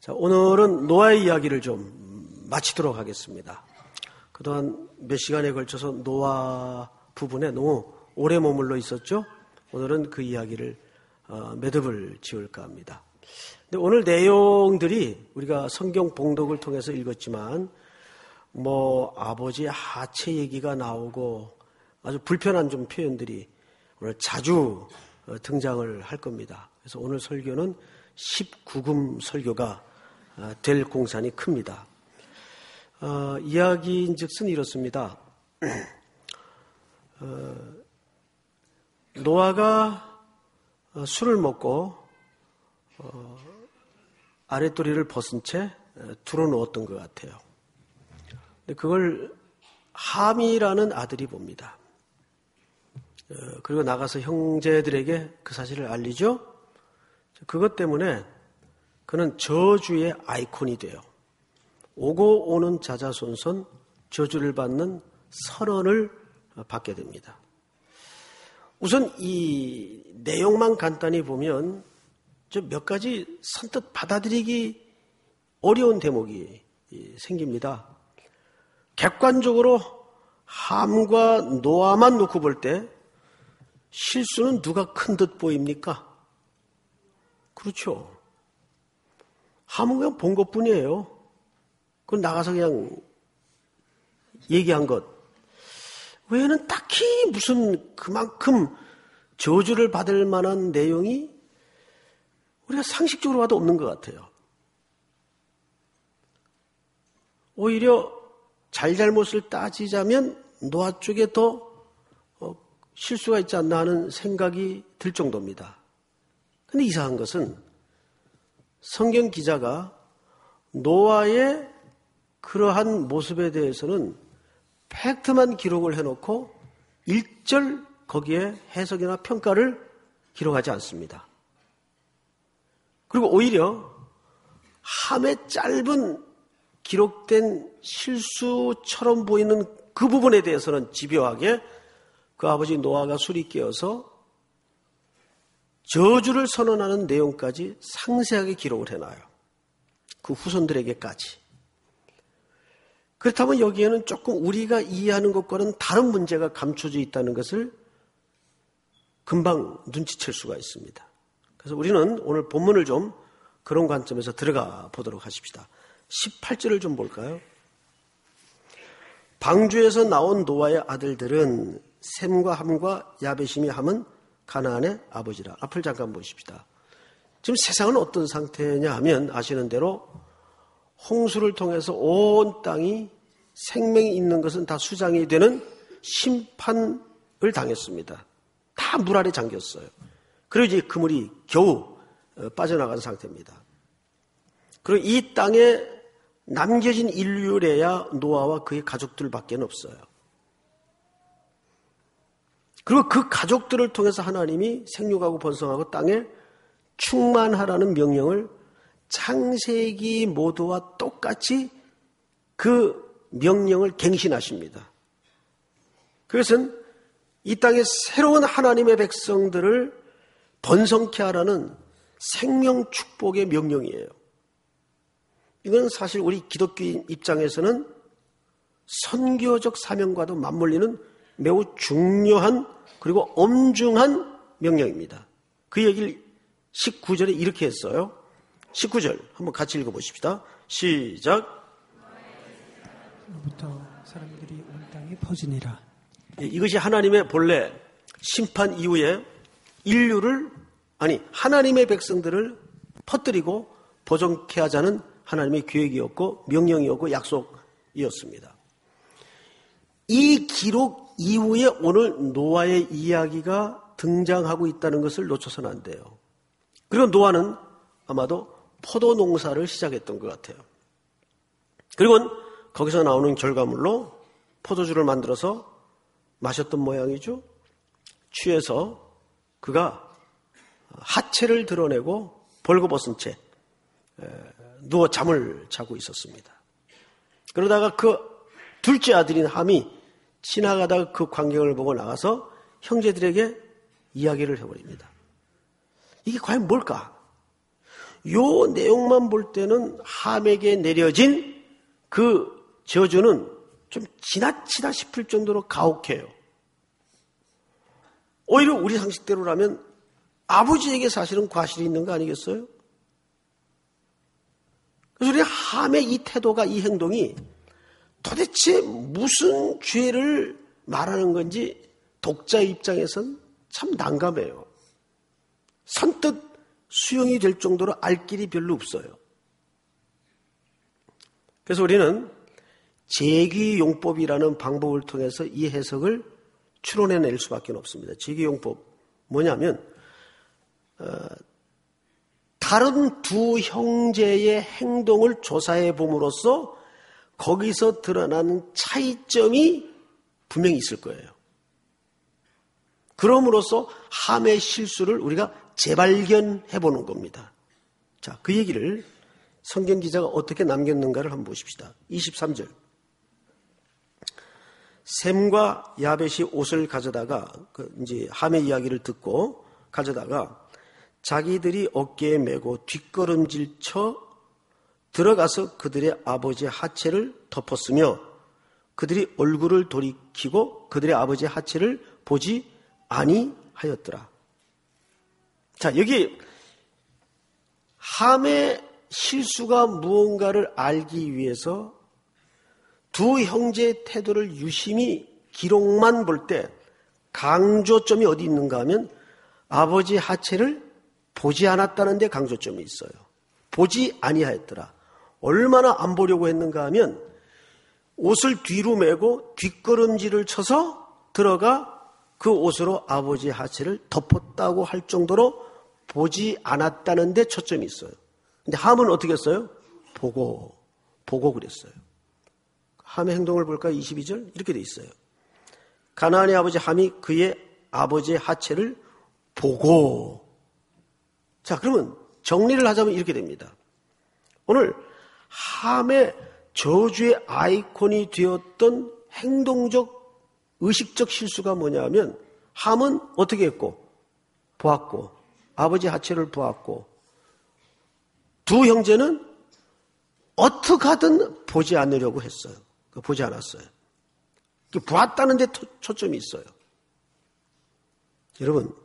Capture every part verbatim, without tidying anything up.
자, 오늘은 노아의 이야기를 좀 마치도록 하겠습니다. 그동안 몇 시간에 걸쳐서 노아 부분에 너무 오래 머물러 있었죠. 오늘은 그 이야기를 어, 매듭을 지을까 합니다. 근데 오늘 내용들이 우리가 성경 봉독을 통해서 읽었지만 뭐 아버지의 하체 얘기가 나오고 아주 불편한 좀 표현들이 오늘 자주 어, 등장을 할 겁니다. 그래서 오늘 설교는 십구 금 설교가 어, 될 공산이 큽니다. 어, 이야기인즉슨 이렇습니다. 어, 노아가 어, 술을 먹고 어, 아랫도리를 벗은 채 들어누웠던 것 같아요. 근데 그걸 함이라는 아들이 봅니다. 어, 그리고 나가서 형제들에게 그 사실을 알리죠. 그것 때문에 그는 저주의 아이콘이 돼요. 오고 오는 자자손손 저주를 받는 선언을 받게 됩니다. 우선 이 내용만 간단히 보면 좀 몇 가지 선뜻 받아들이기 어려운 대목이 생깁니다. 객관적으로 함과 노아만 놓고 볼 때 실수는 누가 큰 듯 보입니까? 그렇죠. 함은 그냥 본 것뿐이에요. 그건 나가서 그냥 얘기한 것 외에는 딱히 무슨 그만큼 저주를 받을 만한 내용이 우리가 상식적으로 봐도 없는 것 같아요. 오히려 잘잘못을 따지자면 노아 쪽에 더 어, 실수가 있지 않나 하는 생각이 들 정도입니다. 그런데 이상한 것은 성경 기자가 노아의 그러한 모습에 대해서는 팩트만 기록을 해놓고 일절 거기에 해석이나 평가를 기록하지 않습니다. 그리고 오히려 함의 짧은 기록된 실수처럼 보이는 그 부분에 대해서는 집요하게 그 아버지 노아가 술이 깨어서 저주를 선언하는 내용까지 상세하게 기록을 해놔요. 그 후손들에게까지. 그렇다면 여기에는 조금 우리가 이해하는 것과는 다른 문제가 감춰져 있다는 것을 금방 눈치챌 수가 있습니다. 그래서 우리는 오늘 본문을 좀 그런 관점에서 들어가 보도록 하십시다. 십팔 절을 좀 볼까요? 방주에서 나온 노아의 아들들은 셈과 함과 야베심이 함은 가나안의 아버지라. 앞을 잠깐 보십시다. 지금 세상은 어떤 상태냐 하면 아시는 대로 홍수를 통해서 온 땅이 생명이 있는 것은 다 수장이 되는 심판을 당했습니다. 다 물 아래 잠겼어요. 그리고 이제 그물이 겨우 빠져나간 상태입니다. 그리고 이 땅에 남겨진 인류래야 노아와 그의 가족들밖에 없어요. 그리고 그 가족들을 통해서 하나님이 생육하고 번성하고 땅에 충만하라는 명령을 창세기 모두와 똑같이 그 명령을 갱신하십니다. 그것은 이 땅에 새로운 하나님의 백성들을 번성케 하라는 생명 축복의 명령이에요. 이건 사실 우리 기독교인 입장에서는 선교적 사명과도 맞물리는 매우 중요한 그리고 엄중한 명령입니다. 그 얘기를 십구 절에 이렇게 했어요. 십구 절 한번 같이 읽어보십시다. 시작. 부터 사람들이 온 땅에 퍼지니라. 이것이 하나님의 본래 심판 이후에 인류를 아니 하나님의 백성들을 퍼뜨리고 보존케 하자는 하나님의 계획이었고 명령이었고 약속이었습니다. 이 기록 이후에 오늘 노아의 이야기가 등장하고 있다는 것을 놓쳐서는 안 돼요. 그리고 노아는 아마도 포도 농사를 시작했던 것 같아요. 그리고 거기서 나오는 결과물로 포도주를 만들어서 마셨던 모양이죠. 취해서 그가 하체를 드러내고 벌거벗은 채 누워 잠을 자고 있었습니다. 그러다가 그 둘째 아들인 함이 지나가다가 그 광경을 보고 나가서 형제들에게 이야기를 해버립니다. 이게 과연 뭘까? 요 내용만 볼 때는 함에게 내려진 그 저주는 좀 지나치다 싶을 정도로 가혹해요. 오히려 우리 상식대로라면 아버지에게 사실은 과실이 있는 거 아니겠어요? 그래서 우리 함의 이 태도가, 이 행동이 도대체 무슨 죄를 말하는 건지 독자의 입장에선 참 난감해요. 선뜻 수용이 될 정도로 알 길이 별로 없어요. 그래서 우리는 제기용법이라는 방법을 통해서 이 해석을 추론해낼 수밖에 없습니다. 제기용법 뭐냐면 어, 다른 두 형제의 행동을 조사해 봄으로써 거기서 드러나는 차이점이 분명히 있을 거예요. 그럼으로써 함의 실수를 우리가 재발견해 보는 겁니다. 자, 그 얘기를 성경 기자가 어떻게 남겼는가를 한번 보십시다. 이십삼 절. 셈과 야벳이 옷을 가져다가 그 이제 함의 이야기를 듣고 가져다가 자기들이 어깨에 메고 뒷걸음질 쳐 들어가서 그들의 아버지의 하체를 덮었으며 그들이 얼굴을 돌이키고 그들의 아버지의 하체를 보지 아니하였더라. 자, 여기 함의 실수가 무언가를 알기 위해서 두 형제의 태도를 유심히 기록만 볼 때 강조점이 어디 있는가 하면 아버지의 하체를 보지 않았다는 데 강조점이 있어요. 보지 아니하였더라. 얼마나 안 보려고 했는가 하면 옷을 뒤로 메고 뒷걸음질을 쳐서 들어가 그 옷으로 아버지의 하체를 덮었다고 할 정도로 보지 않았다는 데 초점이 있어요. 근데 함은 어떻게 했어요? 보고, 보고 그랬어요. 함의 행동을 볼까요? 이십이 절 이렇게 돼 있어요. 가나안의 아버지 함이 그의 아버지의 하체를 보고. 자, 그러면 정리를 하자면 이렇게 됩니다. 오늘 함의 저주의 아이콘이 되었던 행동적, 의식적 실수가 뭐냐면 함은 어떻게 했고? 보았고, 아버지 하체를 보았고, 두 형제는 어떻게 하든 보지 않으려고 했어요. 보지 않았어요. 보았다는 데 초점이 있어요. 여러분,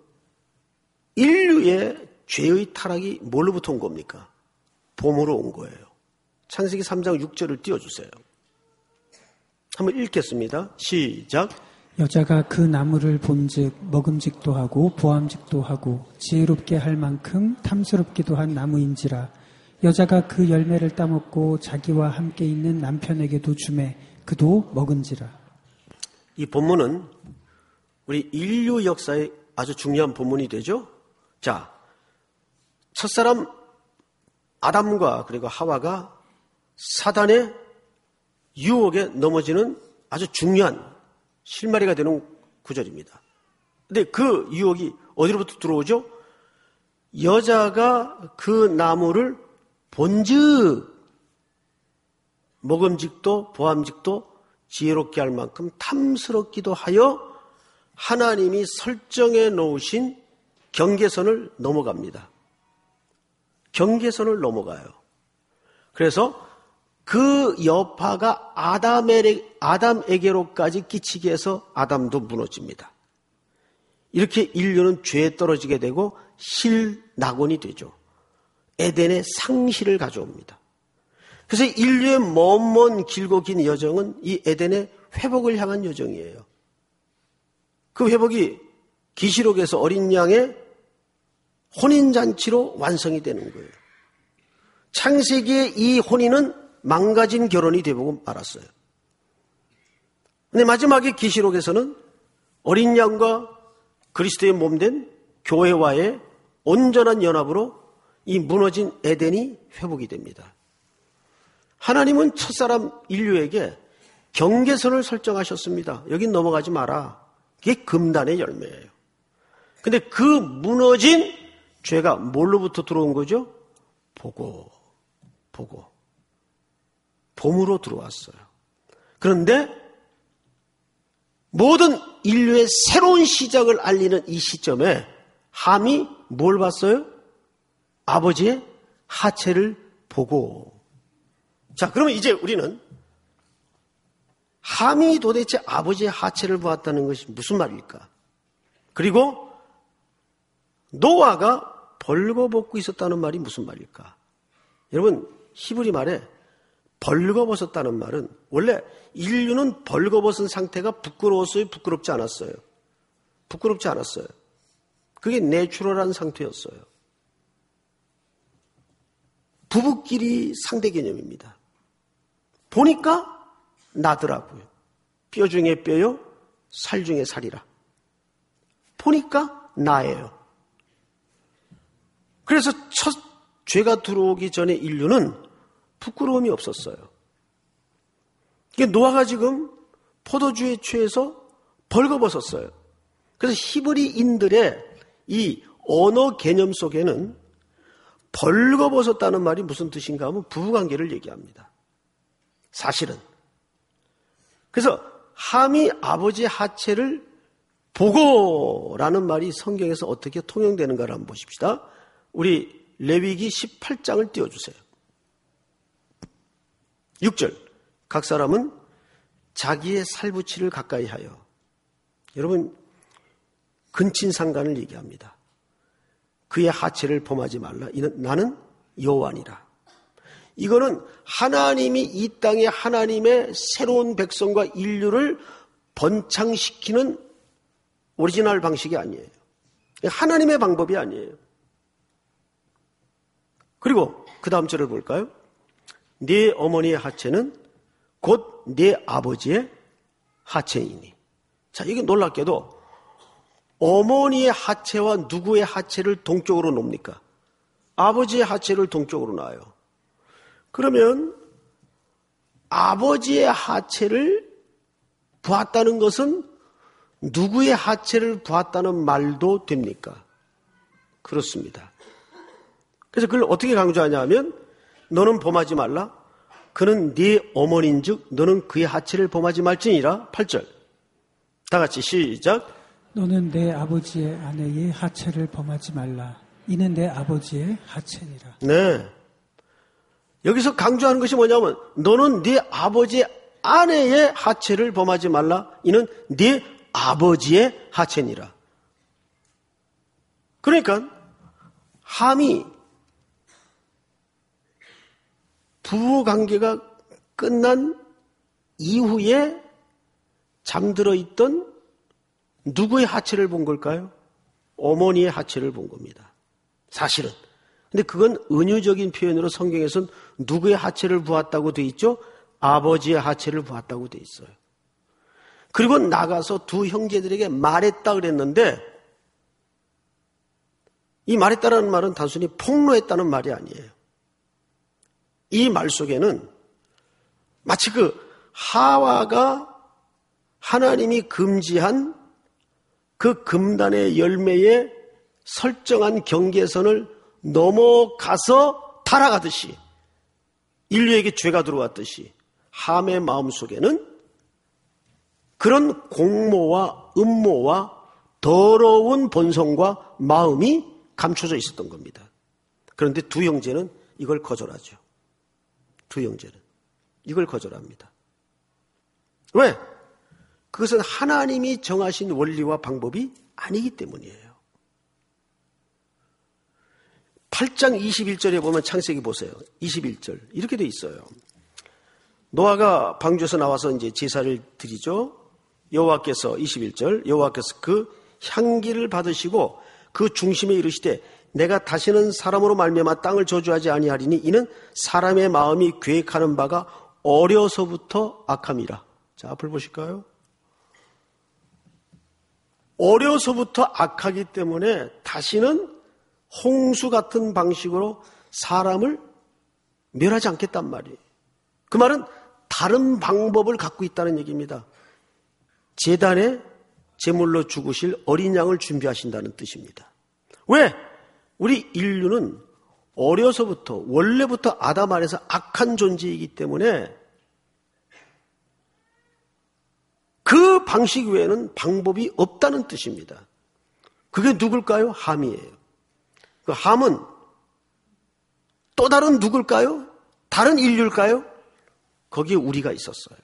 인류의 죄의 타락이 뭘로부터 온 겁니까? 봄으로 온 거예요. 창세기 삼 장 육 절을 띄워주세요. 한번 읽겠습니다. 시작. 여자가 그 나무를 본즉 먹음직도 하고 보암직도 하고 지혜롭게 할 만큼 탐스럽기도 한 나무인지라. 여자가 그 열매를 따먹고 자기와 함께 있는 남편에게도 주매 그도 먹은지라. 이 본문은 우리 인류 역사에 아주 중요한 본문이 되죠. 자, 첫사람 아담과 그리고 하와가 사단의 유혹에 넘어지는 아주 중요한 실마리가 되는 구절입니다. 근데 그 유혹이 어디로부터 들어오죠? 여자가 그 나무를 본즉 먹음직도 보암직도 지혜롭게 할 만큼 탐스럽기도 하여 하나님이 설정해 놓으신 경계선을 넘어갑니다. 경계선을 넘어가요. 그래서 그 여파가 아담에, 아담에게로까지 끼치게 해서 아담도 무너집니다. 이렇게 인류는 죄에 떨어지게 되고 실낙원이 되죠. 에덴의 상실을 가져옵니다. 그래서 인류의 먼 먼 길고 긴 여정은 이 에덴의 회복을 향한 여정이에요. 그 회복이 계시록에서 어린 양의 혼인잔치로 완성이 되는 거예요. 창세기의 이 혼인은 망가진 결혼이 되고 말았어요. 근데 마지막에 계시록에서는 어린 양과 그리스도의 몸된 교회와의 온전한 연합으로 이 무너진 에덴이 회복이 됩니다. 하나님은 첫사람 인류에게 경계선을 설정하셨습니다. 여긴 넘어가지 마라. 그게 금단의 열매예요. 근데 그 무너진 죄가 뭘로부터 들어온 거죠? 보고, 보고. 봄으로 들어왔어요. 그런데 모든 인류의 새로운 시작을 알리는 이 시점에 함이 뭘 봤어요? 아버지의 하체를 보고. 자, 그러면 이제 우리는 함이 도대체 아버지의 하체를 보았다는 것이 무슨 말일까? 그리고 노아가 벌거벗고 있었다는 말이 무슨 말일까? 여러분, 히브리 말에 벌거벗었다는 말은 원래 인류는 벌거벗은 상태가 부끄러웠어요? 부끄럽지 않았어요? 부끄럽지 않았어요. 그게 내추럴한 상태였어요. 부부끼리 상대 개념입니다. 보니까 나더라고요. 뼈 중에 뼈요, 살 중에 살이라. 보니까 나예요. 그래서 첫 죄가 들어오기 전에 인류는 부끄러움이 없었어요. 노아가 지금 포도주에 취해서 벌거벗었어요. 그래서 히브리인들의 이 언어 개념 속에는 벌거벗었다는 말이 무슨 뜻인가 하면 부부관계를 얘기합니다. 사실은. 그래서 함이 아버지의 하체를 보고라는 말이 성경에서 어떻게 통용되는가를 한번 보십시다. 우리 레위기 십팔 장을 띄워주세요. 육 절. 각 사람은 자기의 살부치를 가까이 하여. 여러분, 근친상간을 얘기합니다. 그의 하체를 범하지 말라. 이는 나는 여호와니라. 이거는 하나님이 이 땅에 하나님의 새로운 백성과 인류를 번창시키는 오리지널 방식이 아니에요. 하나님의 방법이 아니에요. 그리고 그 다음 절을 볼까요? 네 어머니의 하체는 곧 네 아버지의 하체이니. 자, 이게 놀랍게도 어머니의 하체와 누구의 하체를 동쪽으로 놓습니까? 아버지의 하체를 동쪽으로 놔요. 그러면 아버지의 하체를 보았다는 것은 누구의 하체를 보았다는 말도 됩니까? 그렇습니다. 그래서 그걸 어떻게 강조하냐 하면 너는 범하지 말라. 그는 네 어머니인즉 너는 그의 하체를 범하지 말지니라. 팔 절. 다 같이 시작. 너는 내 아버지의 아내의 하체를 범하지 말라. 이는 내 아버지의 하체니라. 네. 여기서 강조하는 것이 뭐냐면 너는 네 아버지의 아내의 하체를 범하지 말라. 이는 네 아버지의 하체니라. 그러니까 함이 부부관계가 끝난 이후에 잠들어 있던 누구의 하체를 본 걸까요? 어머니의 하체를 본 겁니다. 사실은. 근데 그건 은유적인 표현으로 성경에서는 누구의 하체를 보았다고 돼 있죠? 아버지의 하체를 보았다고 돼 있어요. 그리고 나가서 두 형제들에게 말했다 그랬는데 이 말했다라는 말은 단순히 폭로했다는 말이 아니에요. 이 말 속에는 마치 그 하와가 하나님이 금지한 그 금단의 열매에 설정한 경계선을 넘어가서 타락하듯이 인류에게 죄가 들어왔듯이 함의 마음 속에는 그런 공모와 음모와 더러운 본성과 마음이 감춰져 있었던 겁니다. 그런데 두 형제는 이걸 거절하죠. 두 형제는 이걸 거절합니다. 왜? 그것은 하나님이 정하신 원리와 방법이 아니기 때문이에요. 팔 장 이십일 절에 보면 창세기 보세요. 이십일 절 이렇게 돼 있어요. 노아가 방주에서 나와서 이제 제사를 드리죠. 여호와께서 이십일 절 여호와께서 그 향기를 받으시고 그 중심에 이르시되 내가 다시는 사람으로 말미암아 땅을 저주하지 아니하리니 이는 사람의 마음이 계획하는 바가 어려서부터 악함이라. 자, 앞을 보실까요? 어려서부터 악하기 때문에 다시는 홍수 같은 방식으로 사람을 멸하지 않겠단 말이에요. 그 말은 다른 방법을 갖고 있다는 얘기입니다. 제단에 제물로 죽으실 어린 양을 준비하신다는 뜻입니다. 왜? 우리 인류는 어려서부터 원래부터 아담 안에서 악한 존재이기 때문에 그 방식 외에는 방법이 없다는 뜻입니다. 그게 누굴까요? 함이에요. 그 함은 또 다른 누굴까요? 다른 인류일까요? 거기에 우리가 있었어요.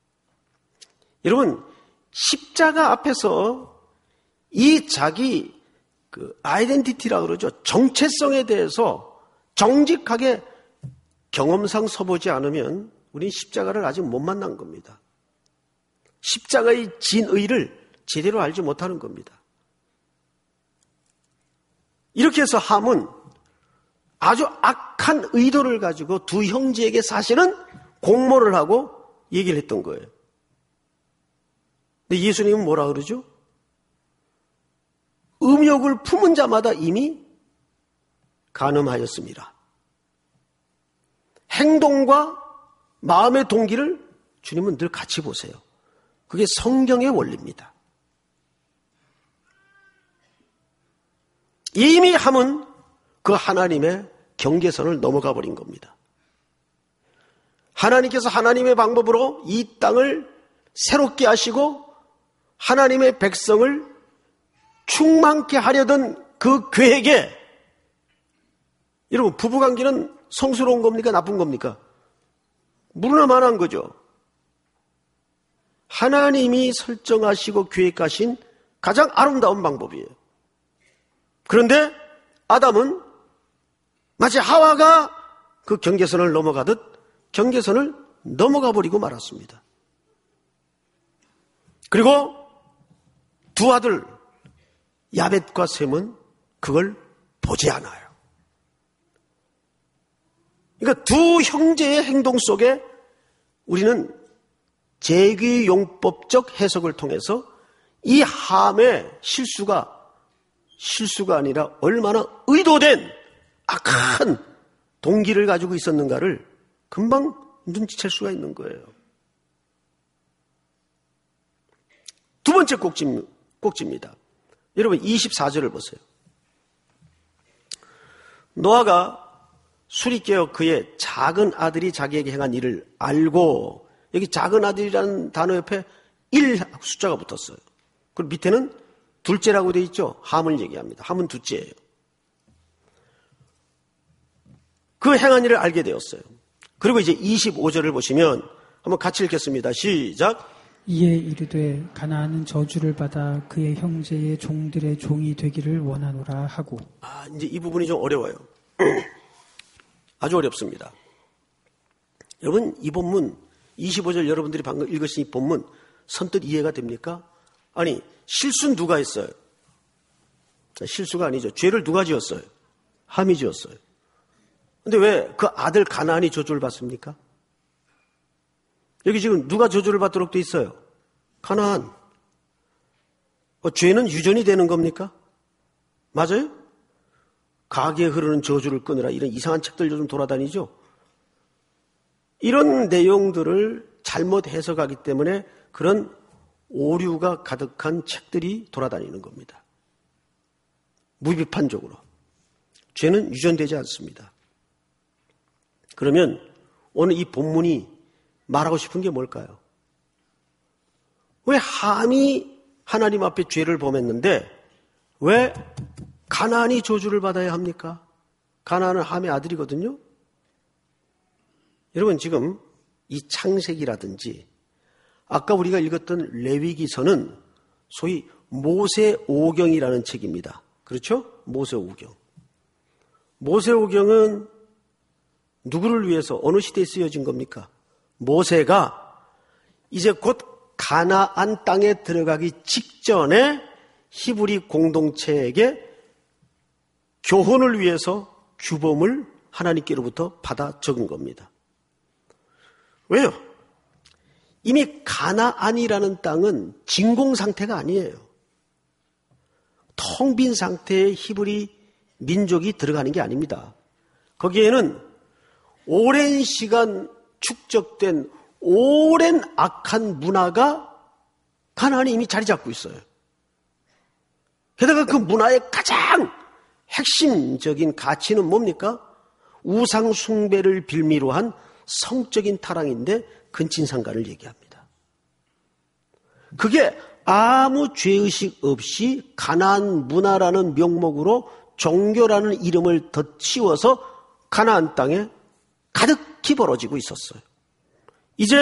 여러분, 십자가 앞에서 이 자기 그 아이덴티티라고 그러죠. 정체성에 대해서 정직하게 경험상 서보지 않으면 우리는 십자가를 아직 못 만난 겁니다. 십자가의 진의를 제대로 알지 못하는 겁니다. 이렇게 해서 함은 아주 악한 의도를 가지고 두 형제에게 사실은 공모를 하고 얘기를 했던 거예요. 근데 예수님은 뭐라 그러죠? 음욕을 품은 자마다 이미 간음하였습니다. 행동과 마음의 동기를 주님은 늘 같이 보세요. 그게 성경의 원리입니다. 이미 함은 그 하나님의 경계선을 넘어가 버린 겁니다. 하나님께서 하나님의 방법으로 이 땅을 새롭게 하시고 하나님의 백성을 충만케 하려던 그 계획에, 여러분, 부부관계는 성스러운 겁니까? 나쁜 겁니까? 무르나 만한 거죠. 하나님이 설정하시고 계획하신 가장 아름다운 방법이에요. 그런데 아담은 마치 하와가 그 경계선을 넘어가듯 경계선을 넘어가 버리고 말았습니다. 그리고 두 아들 야벳과 셈은 그걸 보지 않아요. 그러니까 두 형제의 행동 속에 우리는 제귀용법적 해석을 통해서 이 함의 실수가 실수가 아니라 얼마나 의도된 악한 동기를 가지고 있었는가를 금방 눈치챌 수가 있는 거예요. 두 번째 꼭지, 꼭지입니다. 여러분 이십사 절을 보세요. 노아가 술이 깨어 그의 작은 아들이 자기에게 행한 일을 알고, 여기 작은 아들이라는 단어 옆에 일 숫자가 붙었어요. 그리고 밑에는 둘째라고 되어 있죠. 함을 얘기합니다. 함은 둘째예요. 그 행한 일을 알게 되었어요. 그리고 이제 이십오 절을 보시면 한번 같이 읽겠습니다. 시작. 이에 이르되 가나안은 저주를 받아 그의 형제의 종들의 종이 되기를 원하노라 하고. 아, 이제 이 부분이 좀 어려워요. 아주 어렵습니다. 여러분, 이 본문 이십오 절 여러분들이 방금 읽으신 이 본문 선뜻 이해가 됩니까? 아니, 실수는 누가 했어요? 실수가 아니죠. 죄를 누가 지었어요? 함이 지었어요. 근데 왜 그 아들 가나안이 저주를 받습니까? 여기 지금 누가 저주를 받도록 돼 있어요? 가나안. 어, 죄는 유전이 되는 겁니까? 맞아요? 가게에 흐르는 저주를 끊으라, 이런 이상한 책들 요즘 돌아다니죠? 이런 내용들을 잘못 해석하기 때문에 그런 오류가 가득한 책들이 돌아다니는 겁니다. 무비판적으로. 죄는 유전되지 않습니다. 그러면 오늘 이 본문이 말하고 싶은 게 뭘까요? 왜 함이 하나님 앞에 죄를 범했는데 왜 가나안이 저주를 받아야 합니까? 가나안은 함의 아들이거든요. 여러분, 지금 이 창세기라든지 아까 우리가 읽었던 레위기서는 소위 모세오경이라는 책입니다. 그렇죠? 모세오경. 모세오경은 누구를 위해서 어느 시대에 쓰여진 겁니까? 모세가 이제 곧 가나안 땅에 들어가기 직전에 히브리 공동체에게 교훈을 위해서 규범을 하나님께로부터 받아 적은 겁니다. 왜요? 이미 가나안이라는 땅은 진공 상태가 아니에요. 텅 빈 상태의 히브리 민족이 들어가는 게 아닙니다. 거기에는 오랜 시간 축적된 오랜 악한 문화가 가나안에 이미 자리 잡고 있어요. 게다가 그 문화의 가장 핵심적인 가치는 뭡니까? 우상 숭배를 빌미로 한 성적인 타락인데 근친상간을 얘기합니다. 그게 아무 죄의식 없이 가나안 문화라는 명목으로 종교라는 이름을 덧씌워서 가나안 땅에 가득히 벌어지고 있었어요. 이제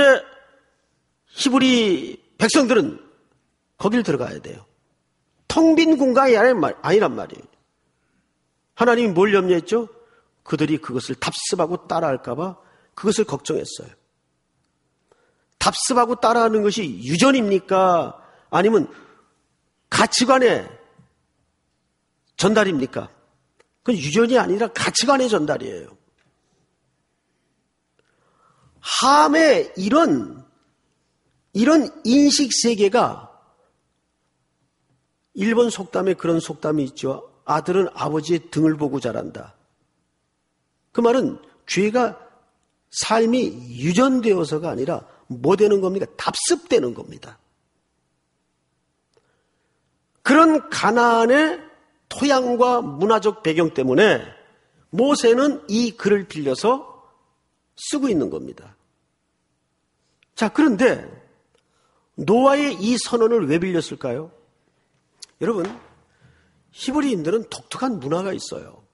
히브리 백성들은 거길 들어가야 돼요. 텅 빈 공간이 아니란 말이에요. 하나님이 뭘 염려했죠? 그들이 그것을 답습하고 따라할까 봐 그것을 걱정했어요. 답습하고 따라하는 것이 유전입니까? 아니면 가치관의 전달입니까? 그건 유전이 아니라 가치관의 전달이에요. 함의 이런 이런 인식 세계가, 일본 속담에 그런 속담이 있죠. 아들은 아버지의 등을 보고 자란다. 그 말은 죄가 삶이 유전되어서가 아니라 뭐 되는 겁니까? 답습되는 겁니다. 그런 가나안의 토양과 문화적 배경 때문에 모세는 이 글을 빌려서 쓰고 있는 겁니다. 자, 그런데 노아의 이 선언을 왜 빌렸을까요? 여러분, 히브리인들은 독특한 문화가 있어요.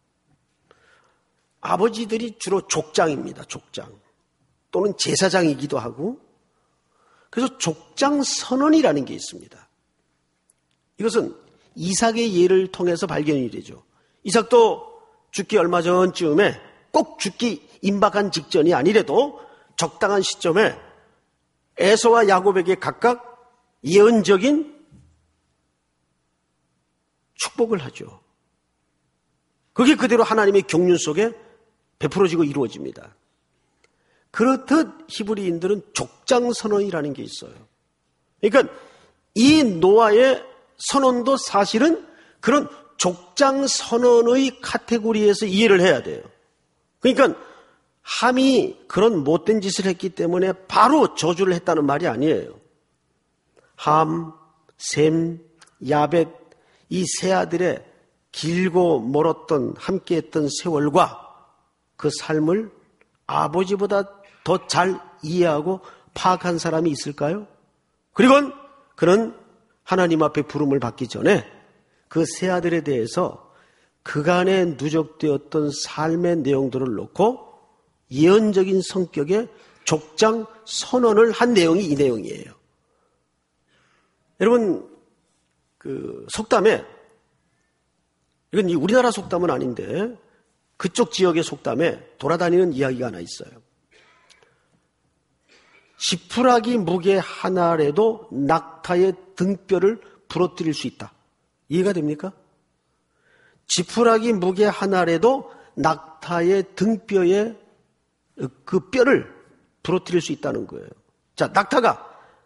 아버지들이 주로 족장입니다. 족장. 또는 제사장이기도 하고, 그래서 족장 선언이라는 게 있습니다. 이것은 이삭의 예를 통해서 발견이 되죠. 이삭도 죽기 얼마 전쯤에, 꼭 죽기 임박한 직전이 아니래도 적당한 시점에 에서와 야곱에게 각각 예언적인 축복을 하죠. 그게 그대로 하나님의 경륜 속에 베풀어지고 이루어집니다. 그렇듯 히브리인들은 족장 선언이라는 게 있어요. 그러니까 이 노아의 선언도 사실은 그런 족장 선언의 카테고리에서 이해를 해야 돼요. 그러니까 함이 그런 못된 짓을 했기 때문에 바로 저주를 했다는 말이 아니에요. 함, 셈, 야벳, 이 세 아들의 길고 멀었던 함께했던 세월과 그 삶을 아버지보다 더 잘 이해하고 파악한 사람이 있을까요? 그리고 그는 하나님 앞에 부름을 받기 전에 그 세 아들에 대해서 그간에 누적되었던 삶의 내용들을 놓고 예언적인 성격의 족장 선언을 한 내용이 이 내용이에요. 여러분, 그 속담에, 이건 우리나라 속담은 아닌데 그쪽 지역의 속담에 돌아다니는 이야기가 하나 있어요. 지푸라기 무게 하나라도 낙타의 등뼈를 부러뜨릴 수 있다. 이해가 됩니까? 지푸라기 무게 하나라도 낙타의 등뼈에 그 뼈를 부러뜨릴 수 있다는 거예요. 자, 낙타가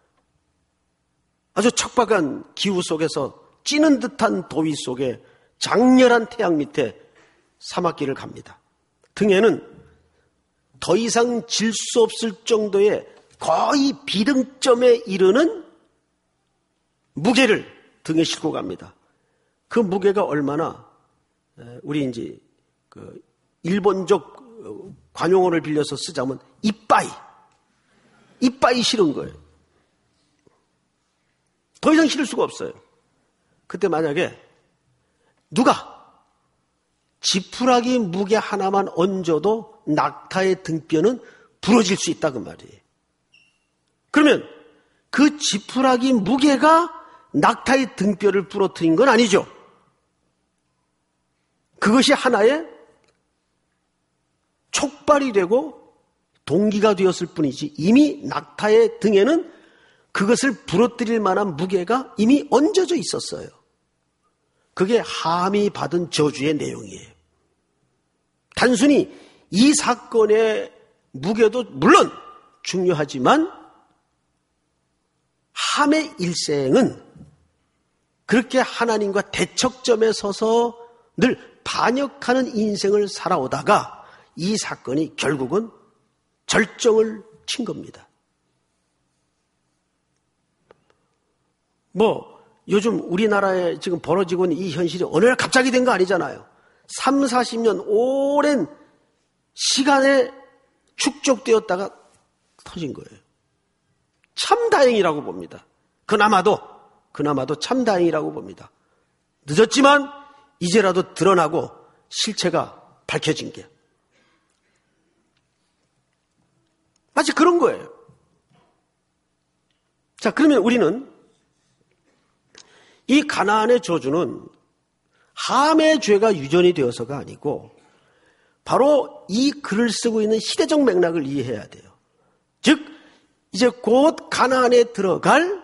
아주 척박한 기후 속에서 찌는 듯한 더위 속에 장렬한 태양 밑에 사막길을 갑니다. 등에는 더 이상 질 수 없을 정도의 거의 비등점에 이르는 무게를 등에 싣고 갑니다. 그 무게가 얼마나, 우리 이제 그 일본적 관용어를 빌려서 쓰자면 이빠이, 이빠이 실은 거예요. 더 이상 실을 수가 없어요. 그때 만약에 누가 지푸라기 무게 하나만 얹어도 낙타의 등뼈는 부러질 수 있다 그 말이에요. 그러면 그 지푸라기 무게가 낙타의 등뼈를 부러뜨린 건 아니죠. 그것이 하나의 촉발이 되고 동기가 되었을 뿐이지 이미 낙타의 등에는 그것을 부러뜨릴 만한 무게가 이미 얹어져 있었어요. 그게 함이 받은 저주의 내용이에요. 단순히 이 사건의 무게도 물론 중요하지만 함의 일생은 그렇게 하나님과 대척점에 서서 늘 반역하는 인생을 살아오다가 이 사건이 결국은 절정을 친 겁니다. 뭐 요즘 우리나라에 지금 벌어지고 있는 이 현실이 어느 날 갑자기 된 거 아니잖아요. 삼, 사십 년 오랜 시간에 축적되었다가 터진 거예요. 참 다행이라고 봅니다. 그나마도 그나마도 참 다행이라고 봅니다. 늦었지만 이제라도 드러나고 실체가 밝혀진 게. 그런 거예요. 자, 그러면 우리는 이 가나안의 저주는 함의 죄가 유전이 되어서가 아니고 바로 이 글을 쓰고 있는 시대적 맥락을 이해해야 돼요. 즉 이제 곧 가나안에 들어갈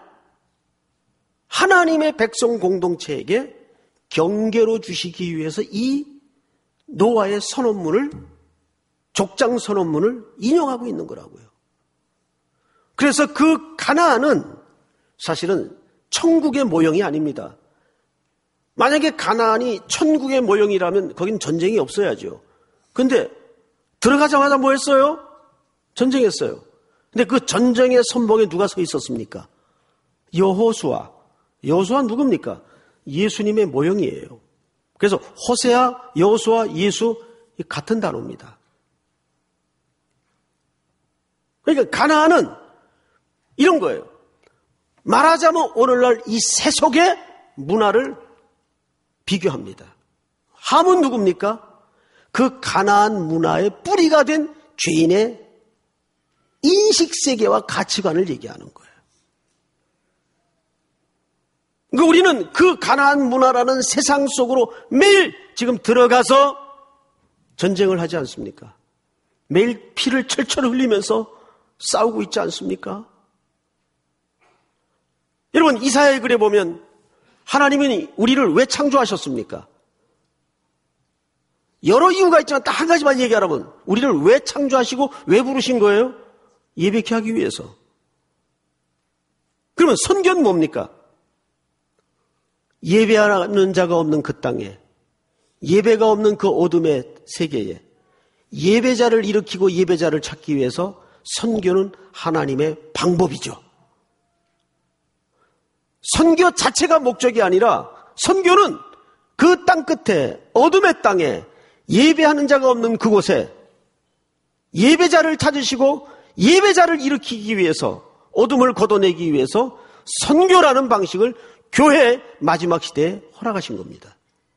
하나님의 백성 공동체에게 경계로 주시기 위해서 이 노아의 선언문을, 족장 선언문을 인용하고 있는 거라고요. 그래서 그 가나안은 사실은 천국의 모형이 아닙니다. 만약에 가나안이 천국의 모형이라면 거긴 전쟁이 없어야죠. 근데 들어가자마자 뭐 했어요? 전쟁했어요. 근데 그 전쟁의 선봉에 누가 서 있었습니까? 여호수아. 여호수아 누굽니까? 예수님의 모형이에요. 그래서 호세아, 여호수아, 예수 같은 단어입니다. 그러니까 가나안은 이런 거예요. 말하자면 오늘날 이 세속의 문화를 비교합니다. 함은 누굽니까? 그 가나안 문화의 뿌리가 된 죄인의 인식세계와 가치관을 얘기하는 거예요. 그러니까 우리는 그 가나안 문화라는 세상 속으로 매일 지금 들어가서 전쟁을 하지 않습니까? 매일 피를 철철 흘리면서 싸우고 있지 않습니까? 여러분, 이사야의 글에 보면 하나님은 우리를 왜 창조하셨습니까? 여러 이유가 있지만 딱 한 가지만 얘기하라면 우리를 왜 창조하시고 왜 부르신 거예요? 예배케 하기 위해서. 그러면 선교는 뭡니까? 예배하는 자가 없는 그 땅에, 예배가 없는 그 어둠의 세계에 예배자를 일으키고 예배자를 찾기 위해서 선교는 하나님의 방법이죠. 선교 자체가 목적이 아니라 선교는 그 땅 끝에 어둠의 땅에 예배하는 자가 없는 그곳에 예배자를 찾으시고 예배자를 일으키기 위해서, 어둠을 걷어내기 위해서 선교라는 방식을 교회의 마지막 시대에 허락하신 겁니다.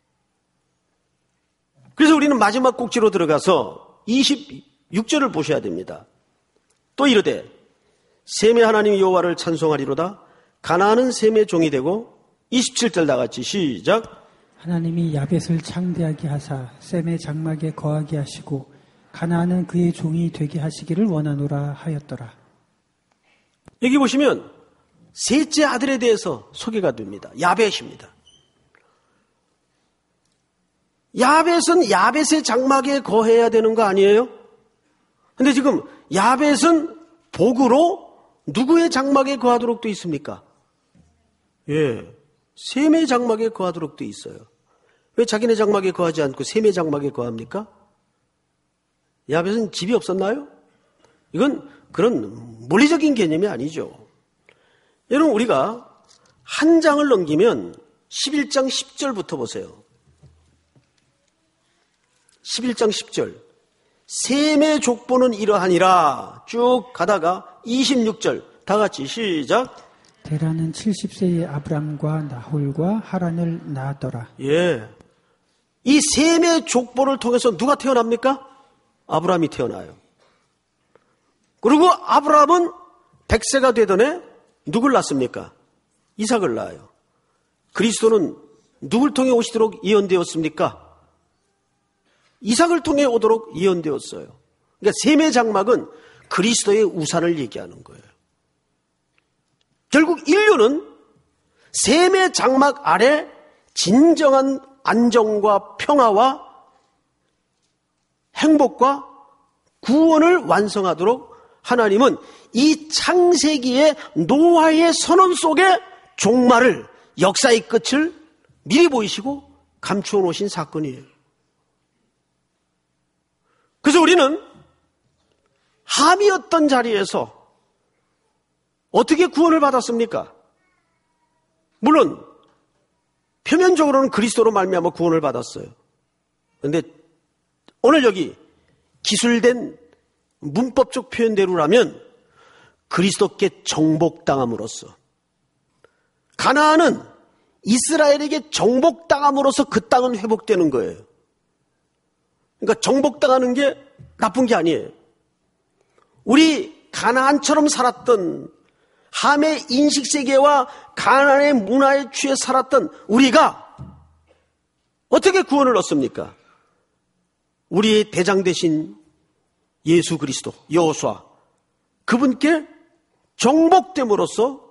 그래서 우리는 마지막 꼭지로 들어가서 이십육 절을 보셔야 됩니다. 또 이르되 셈의 하나님 여호와를 찬송하리로다. 가나안은 셈의 종이 되고, 이십칠 절 다 같이 시작. 하나님이 야벳을 창대하게 하사 셈의 장막에 거하게 하시고 가나안은 그의 종이 되게 하시기를 원하노라 하였더라. 여기 보시면 셋째 아들에 대해서 소개가 됩니다. 야벳입니다. 야벳은 야벳의 장막에 거해야 되는 거 아니에요? 근데 지금 야벳은 복으로 누구의 장막에 거하도록 되어 있습니까? 예, 셈의 장막에 거하도록 되어 있어요. 왜 자기네 장막에 거하지 않고 셈의 장막에 거합니까? 야벳은 집이 없었나요? 이건 그런 물리적인 개념이 아니죠. 여러분, 우리가 한 장을 넘기면 십일 장 십 절부터 보세요. 십일 장 십 절. 셈의 족보는 이러하니라. 쭉 가다가 이십육 절 다 같이 시작. 데라는 칠십 세의 아브람과 나홀과 하란을 낳았더라. 예. 이 셈의 족보를 통해서 누가 태어납니까? 아브람이 태어나요. 그리고 아브람은 백 세가 되던 해 누굴 낳습니까? 이삭을 낳아요. 그리스도는 누굴 통해 오시도록 예언되었습니까? 이삭을 통해 오도록 예언되었어요. 그러니까 셈의 장막은 그리스도의 우산을 얘기하는 거예요. 결국 인류는 셈의 장막 아래 진정한 안정과 평화와 행복과 구원을 완성하도록 하나님은 이 창세기의 노아의 선언 속에 종말을, 역사의 끝을 미리 보이시고 감추어 놓으신 사건이에요. 그래서 우리는 함이었던 자리에서 어떻게 구원을 받았습니까? 물론 표면적으로는 그리스도로 말미암아 구원을 받았어요. 그런데 오늘 여기 기술된 문법적 표현대로라면 그리스도께 정복당함으로써, 가나안은 이스라엘에게 정복당함으로써 그 땅은 회복되는 거예요. 그러니까 정복당하는 게 나쁜 게 아니에요. 우리 가나안처럼 살았던, 함의 인식세계와 가나안의 문화에 취해 살았던 우리가 어떻게 구원을 얻습니까? 우리의 대장 되신 예수 그리스도, 여호수아, 그분께 정복됨으로써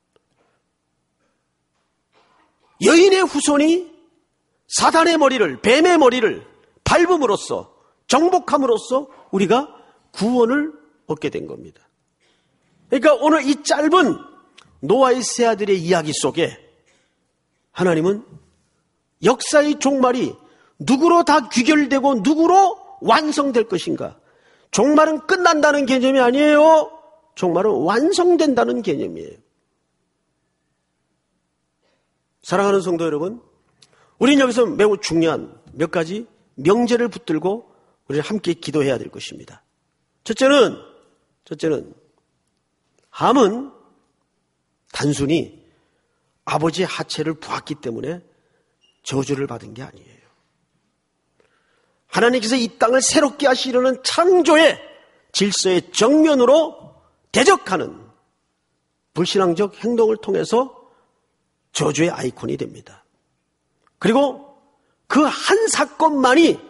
여인의 후손이 사단의 머리를, 뱀의 머리를 밟음으로써, 정복함으로써 우리가 구원을 얻게 된 겁니다. 그러니까 오늘 이 짧은 노아의 세 아들의 이야기 속에 하나님은 역사의 종말이 누구로 다 귀결되고 누구로 완성될 것인가? 종말은 끝난다는 개념이 아니에요. 종말은 완성된다는 개념이에요. 사랑하는 성도 여러분, 우리는 여기서 매우 중요한 몇 가지 명제를 붙들고 우리는 함께 기도해야 될 것입니다. 첫째는, 첫째는 함은 단순히 아버지의 하체를 보았기 때문에 저주를 받은 게 아니에요. 하나님께서 이 땅을 새롭게 하시려는 창조의 질서의 정면으로 대적하는 불신앙적 행동을 통해서 저주의 아이콘이 됩니다. 그리고 그 한 사건만이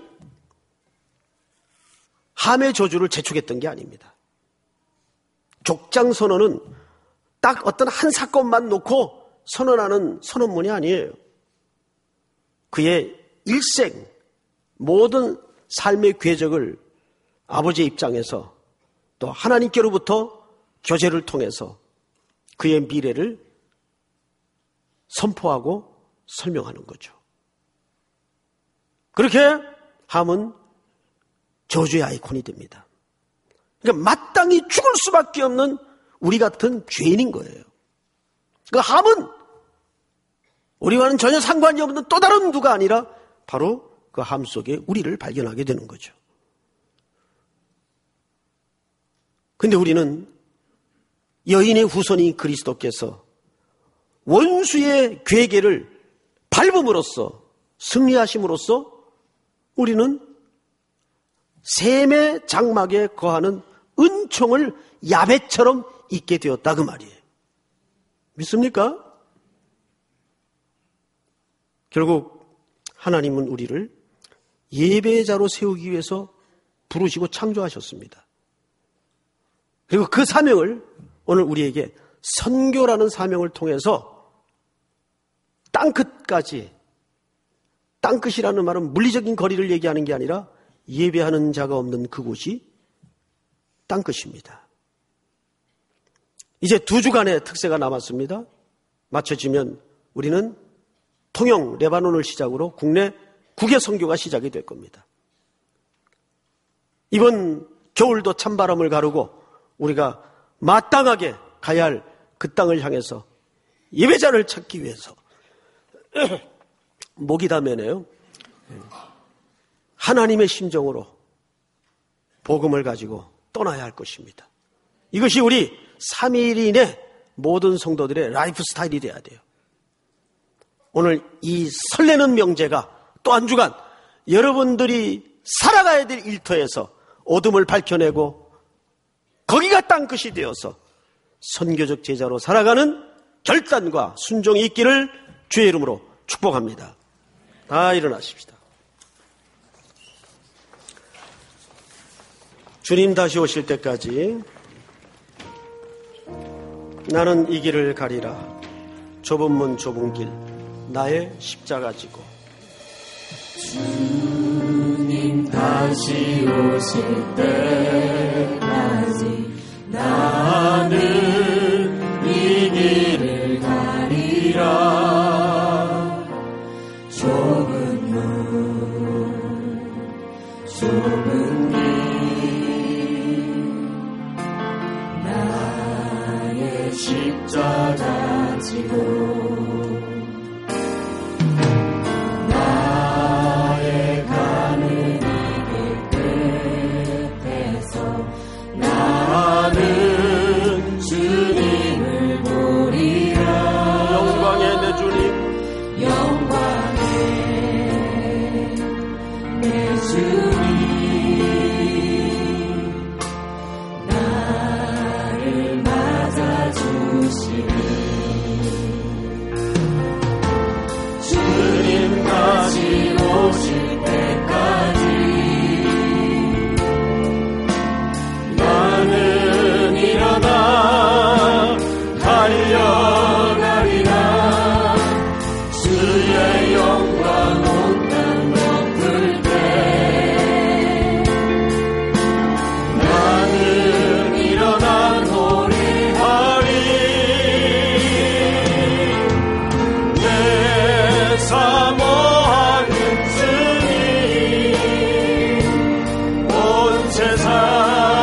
함의 저주를 재촉했던 게 아닙니다. 족장 선언은 딱 어떤 한 사건만 놓고 선언하는 선언문이 아니에요. 그의 일생 모든 삶의 궤적을 아버지의 입장에서 또 하나님께로부터 교제를 통해서 그의 미래를 선포하고 설명하는 거죠. 그렇게 함은 저주의 아이콘이 됩니다. 그러니까 마땅히 죽을 수밖에 없는 우리 같은 죄인인 거예요. 그 함은 우리와는 전혀 상관이 없는 또 다른 누가 아니라 바로 그 함 속에 우리를 발견하게 되는 거죠. 근데 우리는 여인의 후손인 그리스도께서 원수의 괴계를 밟음으로써, 승리하심으로써 우리는 샘의 장막에 거하는 은총을 야벳처럼 잊게 되었다 그 말이에요. 믿습니까? 결국 하나님은 우리를 예배자로 세우기 위해서 부르시고 창조하셨습니다. 그리고 그 사명을 오늘 우리에게 선교라는 사명을 통해서 땅끝까지, 땅끝이라는 말은 물리적인 거리를 얘기하는 게 아니라 예배하는 자가 없는 그곳이 땅끝입니다. 이제 두 주간의 특세가 남았습니다. 맞춰지면 우리는 통영 레바논을 시작으로 국내 국외 선교가 시작이 될 겁니다. 이번 겨울도 찬바람을 가르고 우리가 마땅하게 가야 할 그 땅을 향해서 예배자를 찾기 위해서 목이 다면에요. 하나님의 심정으로 복음을 가지고 떠나야 할 것입니다. 이것이 우리 삼일인의 모든 성도들의 라이프 스타일이 돼야 돼요. 오늘 이 설레는 명제가 또 한 주간 여러분들이 살아가야 될 일터에서 어둠을 밝혀내고 거기가 땅끝이 되어서 선교적 제자로 살아가는 결단과 순종이 있기를 주의 이름으로 축복합니다. 다 일어나십시다. 주님 다시 오실 때까지 나는 이 길을 가리라. 좁은 문 좁은 길 나의 십자가 지고. 주님 다시 오실 때까지 나는 이 길을 가리라. 좁은 문 좁은 길 나의 십자가 지고 나의 가는 이 길 끝에서 나는 주님을 보리라. 영광의 내 주님, 영광의 내 주님, 나의 이끄시는 주님까지 오실 때까지 나는 일어나 달려가리라. 주의 영광 온 땅 덮을 때 나는 일어나 노래하리. 내 사모하는 주님 온 세상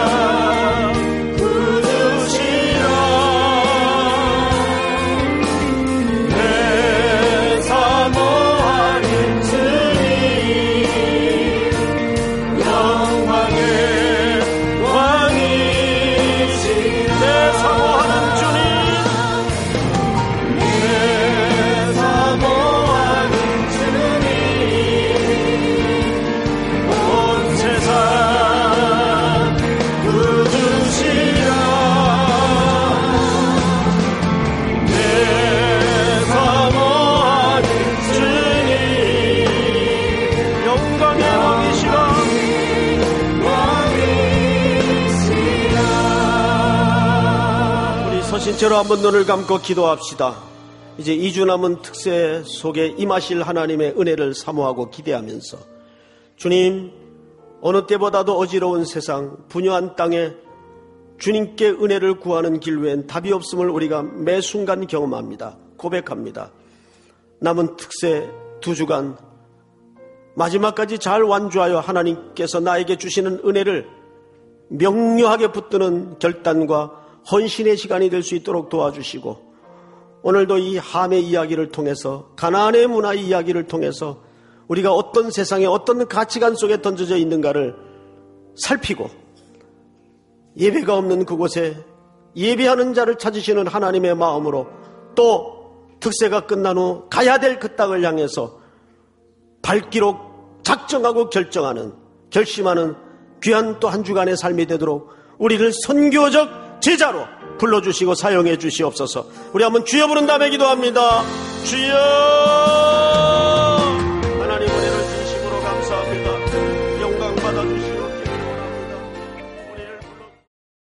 진짜로 한번 눈을 감고 기도합시다. 이제 이 주 남은 특세 속에 임하실 하나님의 은혜를 사모하고 기대하면서 주님, 어느 때보다도 어지러운 세상, 분요한 땅에 주님께 은혜를 구하는 길 외엔 답이 없음을 우리가 매 순간 경험합니다. 고백합니다. 남은 특세 두 주간 마지막까지 잘 완주하여 하나님께서 나에게 주시는 은혜를 명료하게 붙드는 결단과 헌신의 시간이 될 수 있도록 도와주시고, 오늘도 이 함의 이야기를 통해서, 가나안의 문화 이야기를 통해서 우리가 어떤 세상에 어떤 가치관 속에 던져져 있는가를 살피고, 예배가 없는 그곳에 예배하는 자를 찾으시는 하나님의 마음으로 또 특세가 끝난 후 가야 될 그 땅을 향해서 발기로 작정하고 결정하는, 결심하는 귀한 또 한 주간의 삶이 되도록 우리를 선교적 제자로 불러주시고 사용해 주시옵소서. 우리 한번 주여 부른 다음에 기도합니다. 주여.